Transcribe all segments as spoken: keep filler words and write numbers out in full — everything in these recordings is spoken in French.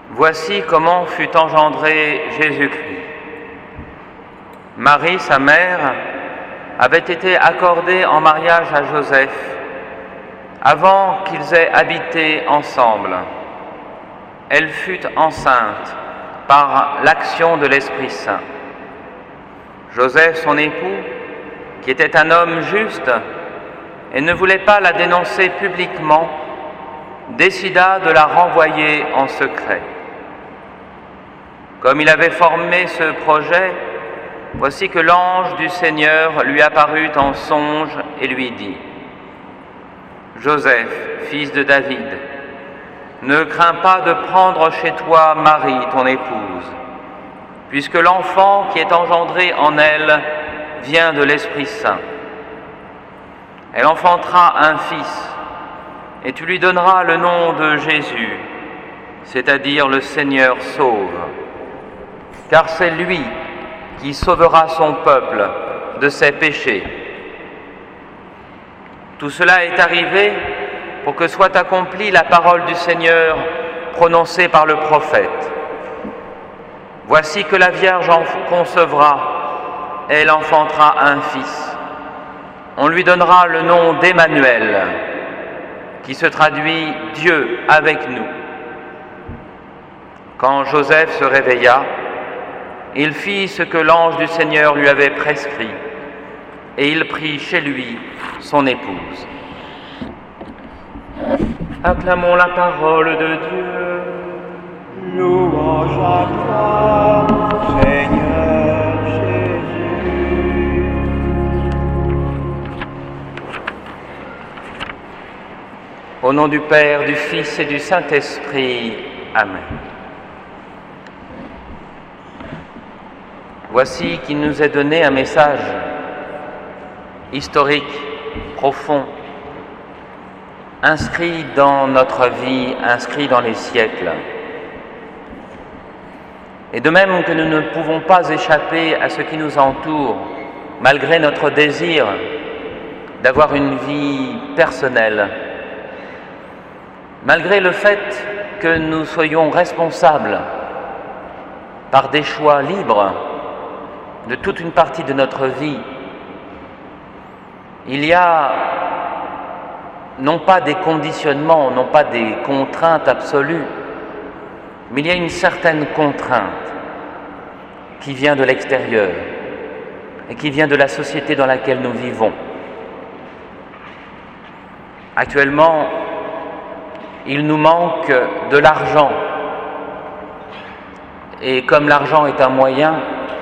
Voici comment fut engendré Jésus-Christ. Marie, sa mère, avait été accordée en mariage à Joseph avant qu'ils aient habité ensemble. Elle fut enceinte par l'action de l'Esprit Saint. Joseph, son époux, qui était un homme juste et ne voulait pas la dénoncer publiquement, décida de la renvoyer en secret. Comme il avait formé ce projet, voici que l'ange du Seigneur lui apparut en songe et lui dit : « Joseph, fils de David, ne crains pas de prendre chez toi Marie, ton épouse, puisque l'enfant qui est engendré en elle vient de l'Esprit Saint. Elle enfantera un fils, et tu lui donneras le nom de Jésus, c'est-à-dire le Seigneur sauve. Car c'est lui qui sauvera son peuple de ses péchés. Tout cela est arrivé pour que soit accomplie la parole du Seigneur prononcée par le prophète. Voici que la Vierge en concevra, elle enfantera un fils. On lui donnera le nom d'Emmanuel, qui se traduit « Dieu avec nous ». Quand Joseph se réveilla, il fit ce que l'ange du Seigneur lui avait prescrit, et il prit chez lui son épouse. Acclamons la parole de Dieu. Louange à toi, Seigneur Jésus. Au nom du Père, du Fils et du Saint-Esprit. Amen. Voici qu'il nous est donné un message historique, profond, inscrit dans notre vie, inscrit dans les siècles. Et de même que nous ne pouvons pas échapper à ce qui nous entoure, malgré notre désir d'avoir une vie personnelle, malgré le fait que nous soyons responsables par des choix libres de toute une partie de notre vie, il y a non pas des conditionnements, non pas des contraintes absolues, mais il y a une certaine contrainte qui vient de l'extérieur et qui vient de la société dans laquelle nous vivons. Actuellement, il nous manque de l'argent. Et comme l'argent est un moyen,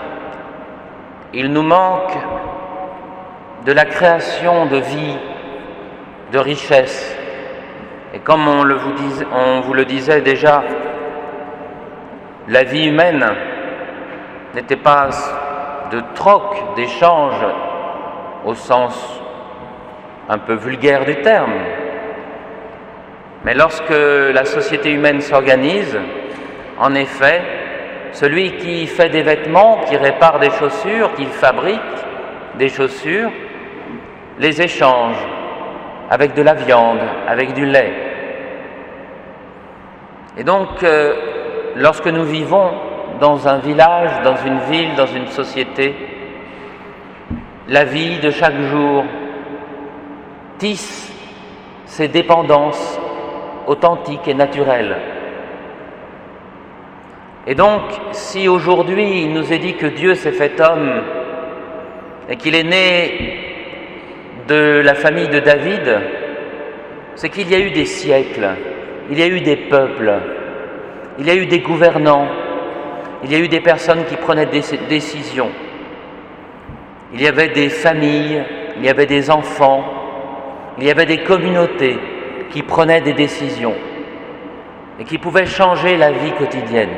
il nous manque de la création de vie, de richesse. Et comme on, le vous, dis, on vous le disait déjà, la vie humaine n'était pas de troc, d'échange, au sens un peu vulgaire du terme. Mais lorsque la société humaine s'organise, en effet, celui qui fait des vêtements, qui répare des chaussures, qui fabrique des chaussures, les échange avec de la viande, avec du lait. Et donc, euh, lorsque nous vivons dans un village, dans une ville, dans une société, la vie de chaque jour tisse ses dépendances authentiques et naturelles. Et donc, si aujourd'hui il nous est dit que Dieu s'est fait homme et qu'il est né de la famille de David, c'est qu'il y a eu des siècles, il y a eu des peuples, il y a eu des gouvernants, il y a eu des personnes qui prenaient des décisions. Il y avait des familles, il y avait des enfants, il y avait des communautés qui prenaient des décisions et qui pouvaient changer la vie quotidienne.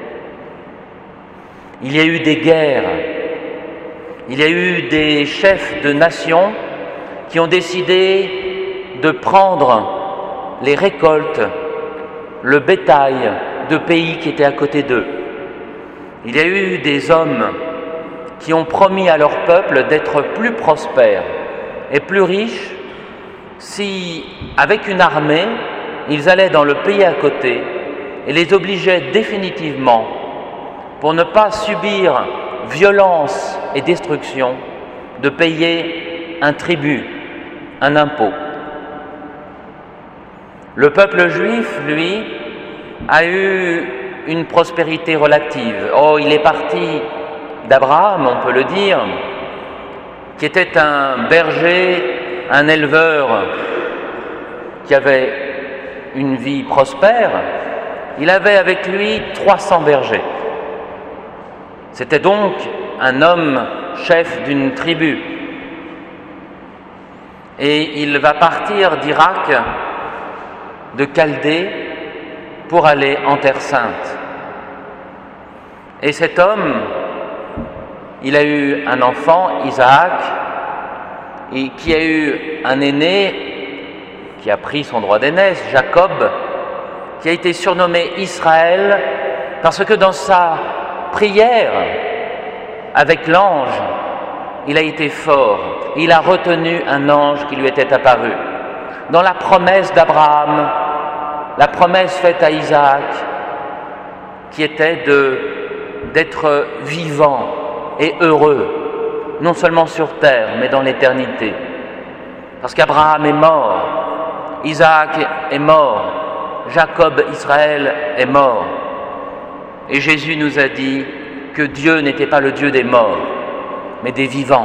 Il y a eu des guerres, il y a eu des chefs de nations qui ont décidé de prendre les récoltes, le bétail de pays qui étaient à côté d'eux. Il y a eu des hommes qui ont promis à leur peuple d'être plus prospères et plus riches si, avec une armée, ils allaient dans le pays à côté et les obligeait définitivement, pour ne pas subir violence et destruction, de payer un tribut, un impôt. Le peuple juif, lui, a eu une prospérité relative. Oh, il est parti d'Abraham, on peut le dire, qui était un berger, un éleveur qui avait une vie prospère. Il avait avec lui trois cents bergers. C'était donc un homme chef d'une tribu. Et il va partir d'Irak, de Chaldée, pour aller en Terre Sainte. Et cet homme, il a eu un enfant, Isaac, et qui a eu un aîné qui a pris son droit d'aînesse, Jacob, qui a été surnommé Israël parce que dans sa prière avec l'ange, il a été fort. Il a retenu un ange qui lui était apparu. Dans la promesse d'Abraham, la promesse faite à Isaac, qui était de, d'être vivant et heureux, non seulement sur terre, mais dans l'éternité. Parce qu'Abraham est mort, Isaac est mort, Jacob, Israël est mort. Et Jésus nous a dit que Dieu n'était pas le Dieu des morts, mais des vivants.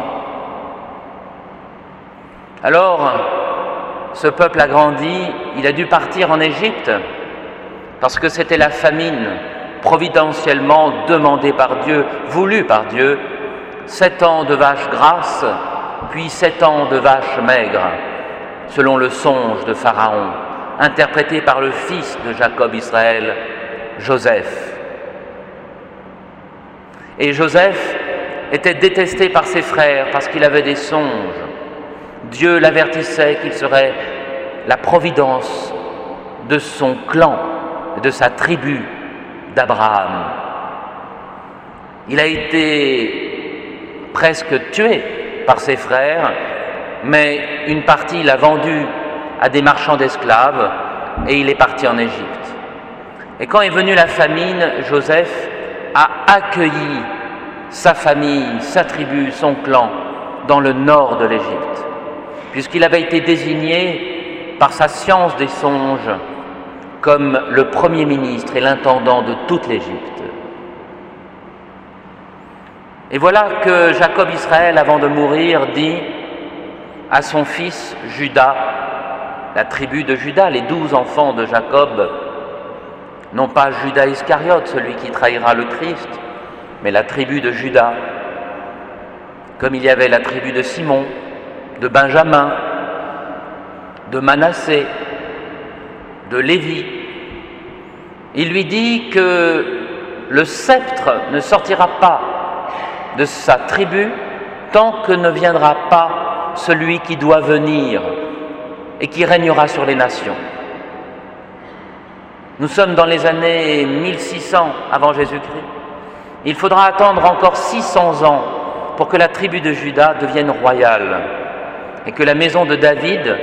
Alors, ce peuple a grandi, il a dû partir en Égypte, parce que c'était la famine providentiellement demandée par Dieu, voulue par Dieu, sept ans de vaches grasses, puis sept ans de vaches maigres, selon le songe de Pharaon, interprété par le fils de Jacob Israël, Joseph. Et Joseph était détesté par ses frères parce qu'il avait des songes. Dieu l'avertissait qu'il serait la providence de son clan, de sa tribu d'Abraham. Il a été presque tué par ses frères, mais une partie l'a vendu à des marchands d'esclaves et il est parti en Égypte. Et quand est venue la famine, Joseph a accueilli sa famille, sa tribu, son clan dans le nord de l'Égypte, puisqu'il avait été désigné par sa science des songes comme le premier ministre et l'intendant de toute l'Égypte. Et voilà que Jacob Israël, avant de mourir, dit à son fils Judas, la tribu de Judas, les douze enfants de Jacob, non pas Judas Iscariote, celui qui trahira le Christ, mais la tribu de Judas, comme il y avait la tribu de Simon, de Benjamin, de Manassé, de Lévi. Il lui dit que le sceptre ne sortira pas de sa tribu tant que ne viendra pas celui qui doit venir et qui régnera sur les nations. Nous sommes dans les années mille six cents avant Jésus-Christ. Il faudra attendre encore six cents ans pour que la tribu de Juda devienne royale et que la maison de David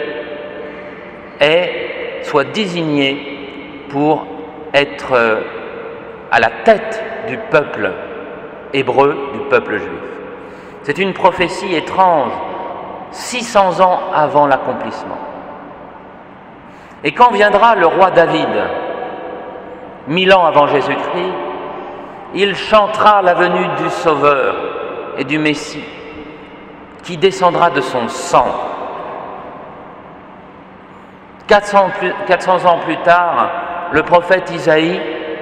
ait, soit désignée pour être à la tête du peuple hébreu, du peuple juif. C'est une prophétie étrange, six cents ans avant l'accomplissement. Et quand viendra le roi David, mille ans avant Jésus-Christ, il chantera la venue du Sauveur et du Messie, qui descendra de son sang. quatre cents ans plus tard, le prophète Isaïe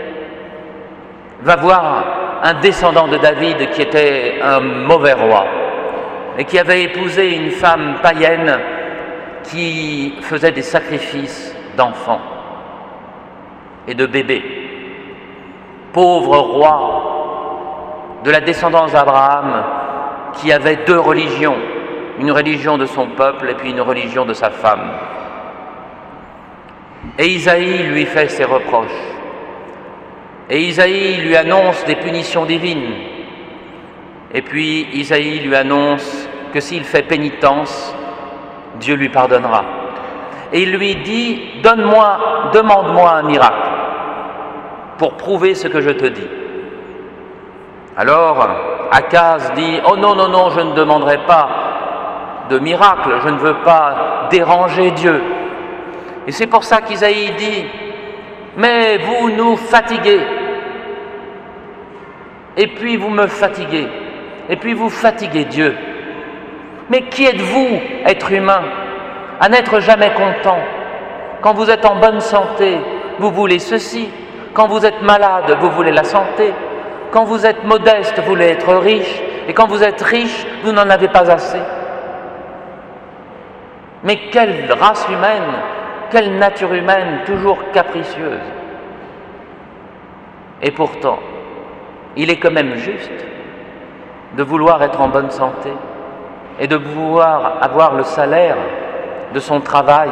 va voir un descendant de David qui était un mauvais roi et qui avait épousé une femme païenne qui faisait des sacrifices d'enfants et de bébés. Pauvre roi de la descendance d'Abraham qui avait deux religions, une religion de son peuple et puis une religion de sa femme. Et Isaïe lui fait ses reproches. Et Isaïe lui annonce des punitions divines. Et puis Isaïe lui annonce que s'il fait pénitence, Dieu lui pardonnera. Et il lui dit, donne-moi, demande-moi un miracle. pour prouver ce que je te dis. » Alors, Akaz dit « Oh non, non, non, je ne demanderai pas de miracle, je ne veux pas déranger Dieu. » Et c'est pour ça qu'Isaïe dit « Mais vous nous fatiguez, et puis vous me fatiguez, et puis vous fatiguez Dieu. Mais qui êtes-vous, être humain, à n'être jamais content? Quand vous êtes en bonne santé, vous voulez ceci. Quand vous êtes malade, vous voulez la santé. Quand vous êtes modeste, vous voulez être riche. Et quand vous êtes riche, vous n'en avez pas assez. Mais quelle race humaine, quelle nature humaine, toujours capricieuse. Et pourtant, il est quand même juste de vouloir être en bonne santé et de vouloir avoir le salaire de son travail.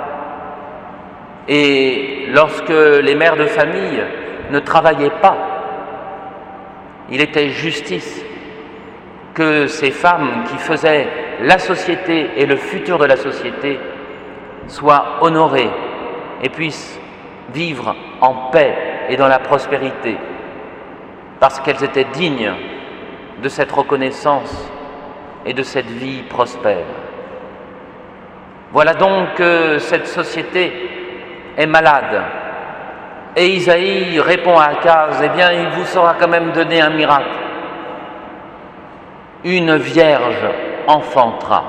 Et lorsque les mères de famille ne travaillaient pas, il était justice que ces femmes qui faisaient la société et le futur de la société soient honorées et puissent vivre en paix et dans la prospérité, parce qu'elles étaient dignes de cette reconnaissance et de cette vie prospère. Voilà donc que cette société est malade. Et Isaïe répond à Akaz, eh bien, il vous sera quand même donné un miracle. Une vierge enfantera.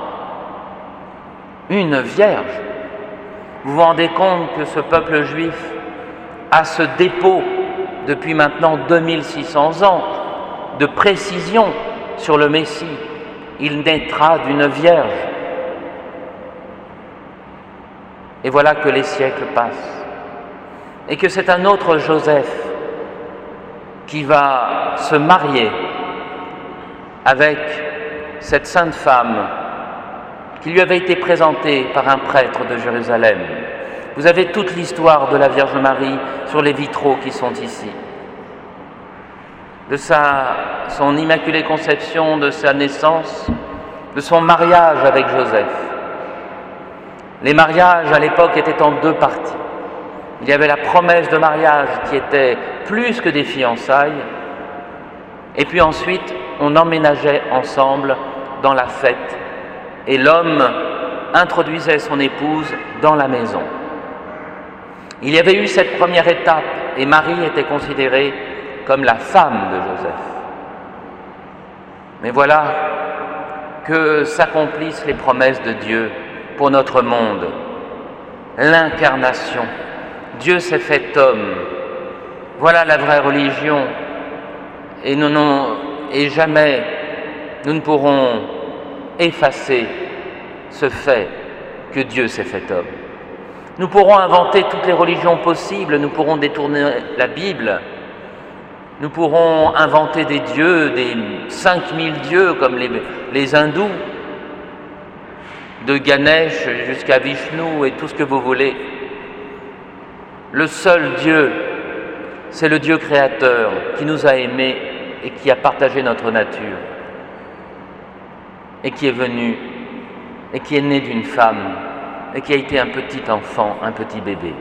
Une vierge. Vous vous rendez compte que ce peuple juif a ce dépôt depuis maintenant deux mille six cents ans de précision sur le Messie. Il naîtra d'une vierge. Et voilà que les siècles passent. Et que c'est un autre Joseph qui va se marier avec cette sainte femme qui lui avait été présentée par un prêtre de Jérusalem. Vous avez toute l'histoire de la Vierge Marie sur les vitraux qui sont ici. De sa, son immaculée conception, de sa naissance, de son mariage avec Joseph. Les mariages à l'époque étaient en deux parties. Il y avait la promesse de mariage qui était plus que des fiançailles, et puis ensuite on emménageait ensemble dans la fête, et l'homme introduisait son épouse dans la maison. Il y avait eu cette première étape, et Marie était considérée comme la femme de Joseph. Mais voilà que s'accomplissent les promesses de Dieu pour notre monde. L'incarnation. Dieu s'est fait homme. Voilà la vraie religion. Et, nous, nous, et jamais nous ne pourrons effacer ce fait que Dieu s'est fait homme. Nous pourrons inventer toutes les religions possibles, nous pourrons détourner la Bible, nous pourrons inventer des dieux, des cinq mille dieux comme les, les hindous, de Ganesh jusqu'à Vishnu et tout ce que vous voulez. Le seul Dieu, c'est le Dieu créateur qui nous a aimés et qui a partagé notre nature et qui est venu et qui est né d'une femme et qui a été un petit enfant, un petit bébé.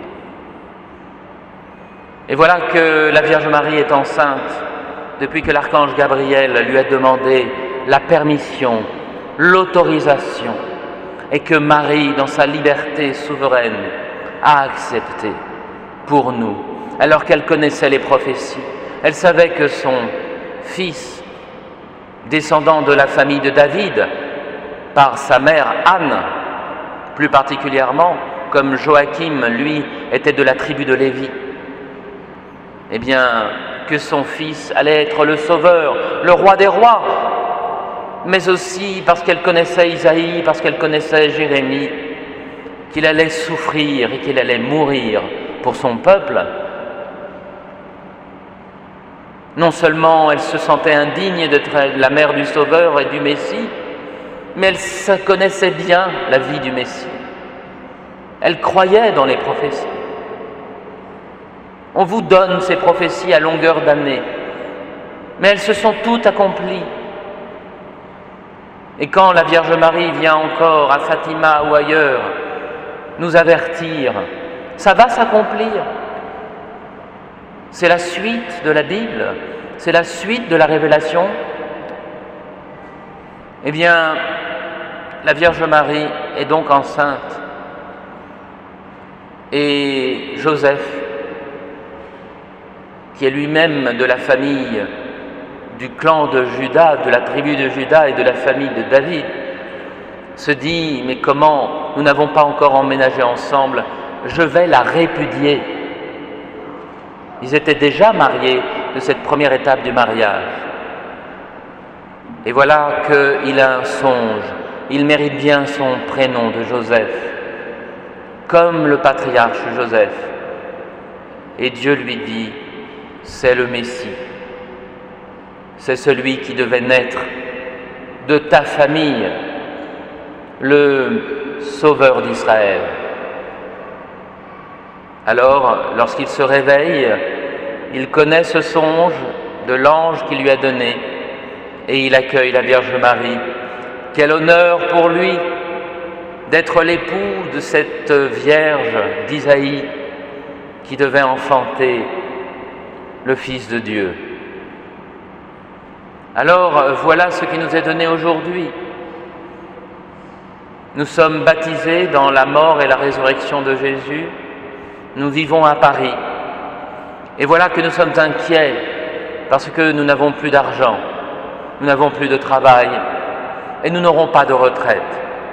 Et voilà que la Vierge Marie est enceinte depuis que l'archange Gabriel lui a demandé la permission, l'autorisation, et que Marie, dans sa liberté souveraine, a accepté pour nous, alors qu'elle connaissait les prophéties. Elle savait que son fils, descendant de la famille de David, par sa mère Anne, plus particulièrement, comme Joachim, lui, était de la tribu de Lévi, eh bien, que son fils allait être le sauveur, le roi des rois, mais aussi parce qu'elle connaissait Isaïe, parce qu'elle connaissait Jérémie, qu'il allait souffrir et qu'il allait mourir pour son peuple. Non seulement elle se sentait indigne d'être la mère du Sauveur et du Messie, mais elle connaissait bien la vie du Messie. Elle croyait dans les prophéties. On vous donne ces prophéties à longueur d'année, mais elles se sont toutes accomplies. Et quand la Vierge Marie vient encore à Fatima ou ailleurs nous avertir, ça va s'accomplir. C'est la suite de la Bible, c'est la suite de la révélation. Eh bien, la Vierge Marie est donc enceinte et Joseph, qui est lui-même de la famille du clan de Juda, de la tribu de Juda et de la famille de David, se dit « Mais comment, nous n'avons pas encore emménagé ensemble, je vais la répudier ». Ils étaient déjà mariés de cette première étape du mariage. Et voilà qu'il a un songe, il mérite bien son prénom de Joseph, comme le patriarche Joseph. Et Dieu lui dit, c'est le Messie, c'est celui qui devait naître de ta famille, le Sauveur d'Israël. Alors, lorsqu'il se réveille, il connaît ce songe de l'ange qui lui a donné et il accueille la Vierge Marie. Quel honneur pour lui d'être l'époux de cette Vierge d'Isaïe qui devait enfanter le Fils de Dieu. Alors, voilà ce qui nous est donné aujourd'hui. Nous sommes baptisés dans la mort et la résurrection de Jésus. Nous vivons à Paris. Et voilà que nous sommes inquiets parce que nous n'avons plus d'argent, nous n'avons plus de travail et nous n'aurons pas de retraite.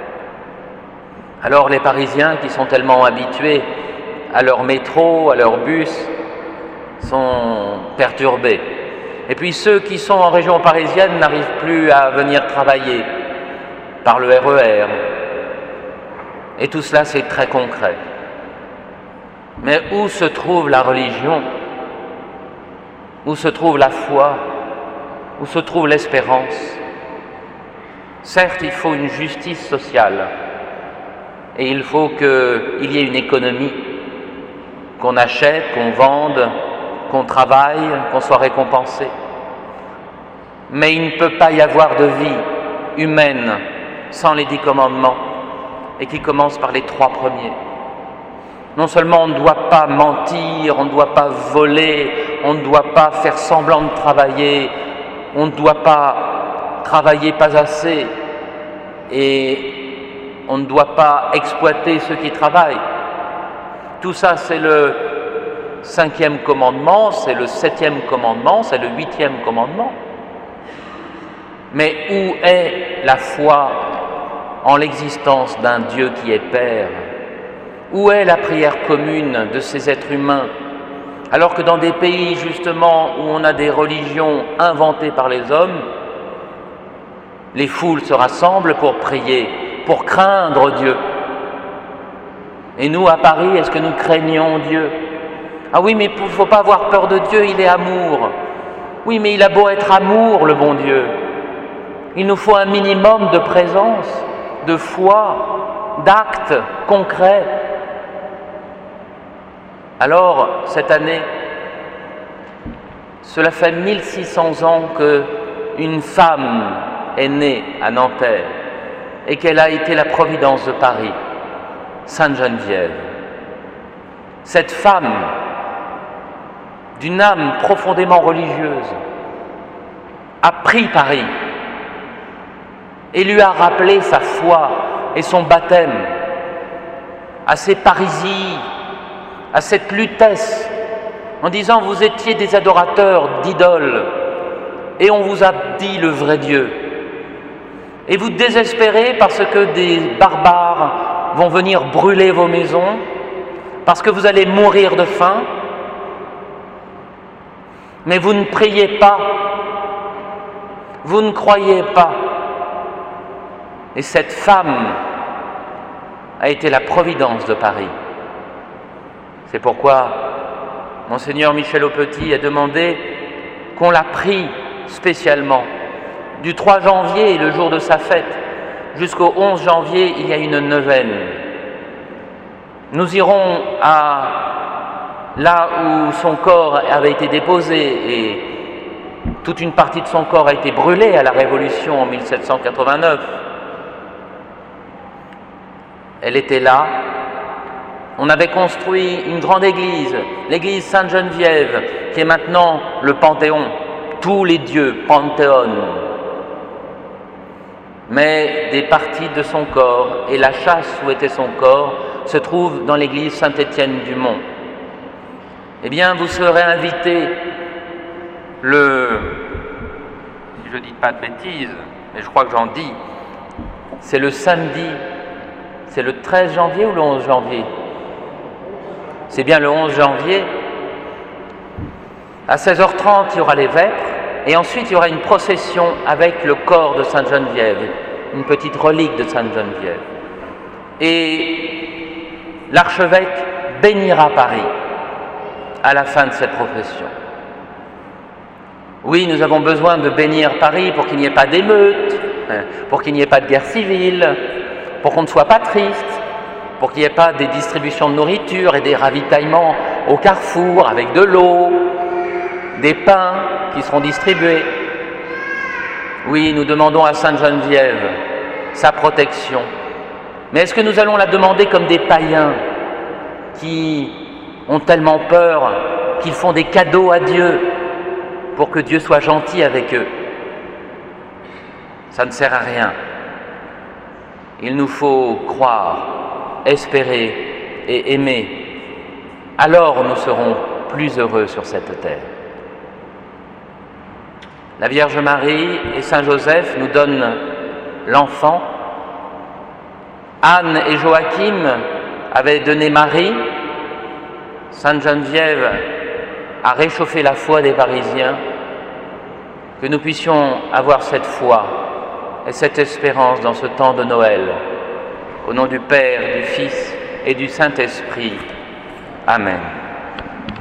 Alors les Parisiens qui sont tellement habitués à leur métro, à leur bus, sont perturbés. Et puis ceux qui sont en région parisienne n'arrivent plus à venir travailler par le R E R. Et tout cela, c'est très concret. Mais où se trouve la religion? Où se trouve la foi? Où se trouve l'espérance? Certes, il faut une justice sociale et il faut qu'il y ait une économie, qu'on achète, qu'on vende, qu'on travaille, qu'on soit récompensé. Mais il ne peut pas y avoir de vie humaine sans les dix commandements et qui commence par les trois premiers. Non seulement on ne doit pas mentir, on ne doit pas voler, on ne doit pas faire semblant de travailler, on ne doit pas travailler pas assez et on ne doit pas exploiter ceux qui travaillent. Tout ça, c'est le cinquième commandement, c'est le septième commandement, c'est le huitième commandement. Mais où est la foi en l'existence d'un Dieu qui est Père? Où est la prière commune de ces êtres humains? Alors que dans des pays justement où on a des religions inventées par les hommes, les foules se rassemblent pour prier, pour craindre Dieu. Et nous, à Paris, est-ce que nous craignons Dieu? Ah oui, mais il ne faut pas avoir peur de Dieu, il est amour. Oui, mais il a beau être amour, le bon Dieu. Il nous faut un minimum de présence, de foi, d'actes concrets. Alors, cette année, cela fait mille six cents ans qu'une femme est née à Nanterre et qu'elle a été la providence de Paris, Sainte Geneviève. Cette femme, d'une âme profondément religieuse, a pris Paris et lui a rappelé sa foi et son baptême à ces parisies, à cette lutesse, en disant « vous étiez des adorateurs d'idoles et on vous a dit le vrai Dieu. Et vous désespérez parce que des barbares vont venir brûler vos maisons, parce que vous allez mourir de faim, mais vous ne priez pas, vous ne croyez pas. » Et cette femme a été la providence de Paris. C'est pourquoi Monseigneur Michel Aupetit a demandé qu'on la prie spécialement. Du trois janvier, le jour de sa fête, jusqu'au onze janvier, il y a une neuvaine. Nous irons à là où son corps avait été déposé et toute une partie de son corps a été brûlée à la Révolution en mille sept cent quatre-vingt-neuf. Elle était là On avait construit une grande église, l'église Sainte-Geneviève, qui est maintenant le Panthéon, tous les dieux, Panthéon. Mais des parties de son corps et la châsse où était son corps se trouvent dans l'église Saint-Étienne-du-Mont. Eh bien, vous serez invités le, si je ne dis pas de bêtises, mais je crois que j'en dis, c'est le samedi, c'est le treize janvier ou le onze janvier? C'est bien le onze janvier. À seize heures trente, il y aura les vêpres, et ensuite il y aura une procession avec le corps de Sainte Geneviève, une petite relique de Sainte Geneviève. Et l'archevêque bénira Paris à la fin de cette procession. Oui, nous avons besoin de bénir Paris pour qu'il n'y ait pas d'émeutes, pour qu'il n'y ait pas de guerre civile, pour qu'on ne soit pas triste, pour qu'il n'y ait pas des distributions de nourriture et des ravitaillements au carrefour avec de l'eau, des pains qui seront distribués. Oui, nous demandons à Sainte Geneviève sa protection. Mais est-ce que nous allons la demander comme des païens qui ont tellement peur qu'ils font des cadeaux à Dieu pour que Dieu soit gentil avec eux? Ça ne sert à rien. Il nous faut croire, espérer et aimer. Alors nous serons plus heureux sur cette terre. La Vierge Marie et Saint Joseph nous donnent l'enfant. Anne et Joachim avaient donné Marie. Sainte Geneviève a réchauffé la foi des Parisiens. Que nous puissions avoir cette foi et cette espérance dans ce temps de Noël. Au nom du Père, du Fils et du Saint-Esprit. Amen.